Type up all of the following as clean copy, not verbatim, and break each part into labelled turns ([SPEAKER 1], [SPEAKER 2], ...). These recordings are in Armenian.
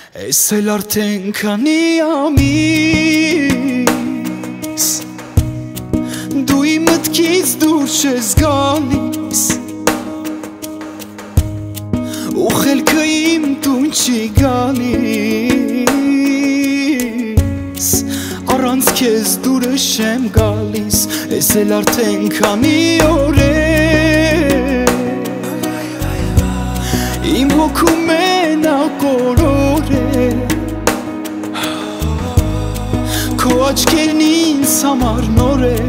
[SPEAKER 1] Ես էլ արդեն քանի ամիս դու իմ մտքից դուրս ես գալիս ու խելքը իմ տուն չի գալիս առանց քեզ դուրը չեմ գալիս ես էլ արդեն քանի օր է իմ հոգում մենակ Քո աչքերն ինձ համար նոր է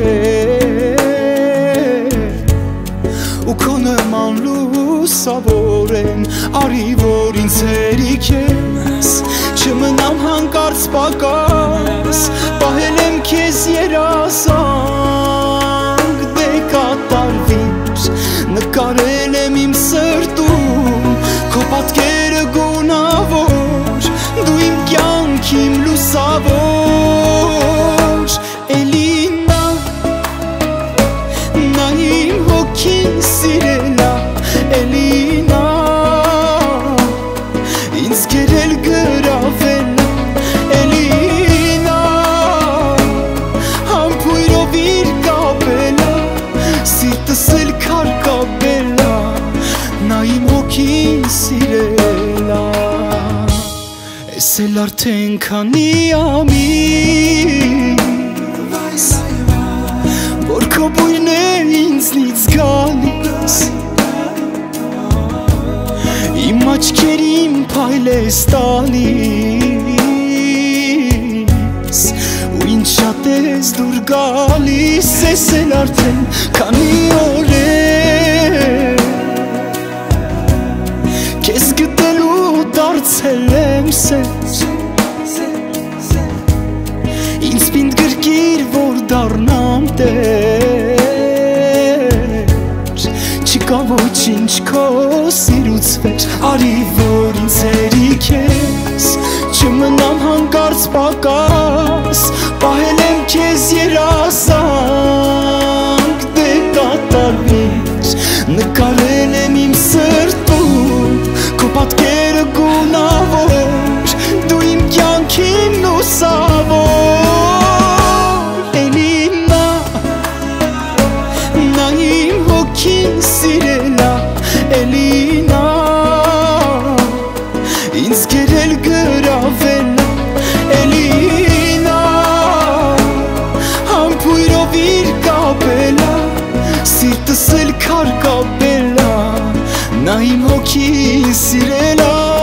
[SPEAKER 1] ու քո նման լուսավոր են արի որ ինձ հերիք ես չմնամ հանկարծ պակաս պահել եմ քեզ երազանք դե կատարվիր նկարել եմ իմ սրտում քո պատկերը գունավոր դու իմ կյանքիմ լուսավոր Էլինա նա իմ հոգին սիրել ա Էլինա ինձ գերել գրավել ա Էլինա համբույրով իր կապել ա սիրտս էլ քար կապել ա նա իմ հոգին սիրել ա Ես էլ արդեն քանի ամիս որ քո բույրն է ինձնից գալիս իմ աչքերին փայլ ես տալիս ու ինձ շատ ես դուր գալիս Ես էլ արդեն քանի օր է քեզ գտելու դարձել եմ սեր ինձ պինդ գրկիր որ դառնամ տեր չկա ոչինչ քո սիրուց վեր արի որ ինձ հերիք ես չմնամ հանկարծ պակաս պահել եմ քեզ երազանք դե կատարվիր նկարել եմ իմ սրտում քո պատկերը գունավոր դու իմ կյանքին լուսավոր Էլինա նա իմ հոգին սիրել ա Էլինա ինձ գերել գրավել ա Էլինա համբույրով իր կապել ա սիրտս էլ քար կապել ա նա իմ հոգին սիրել ա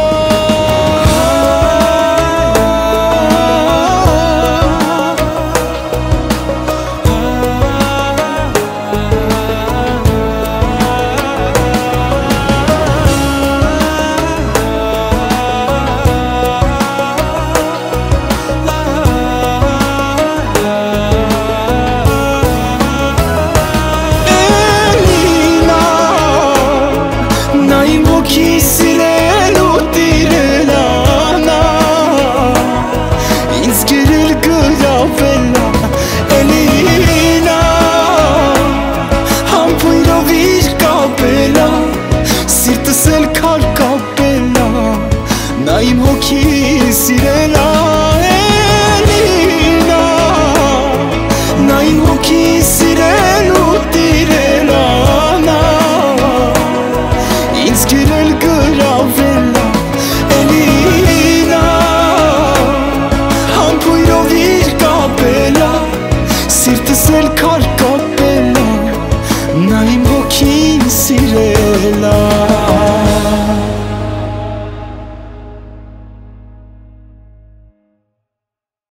[SPEAKER 1] Նա իմ հոգին սիրել ա Էլինա նա իմ հոգին սիրել ու տիրել ա նա ինձ գերել գրավել ա Էլինա համբույրով իր կապել ա սիրտս էլ քար կապել ա նա իմ հոգին սիրել ա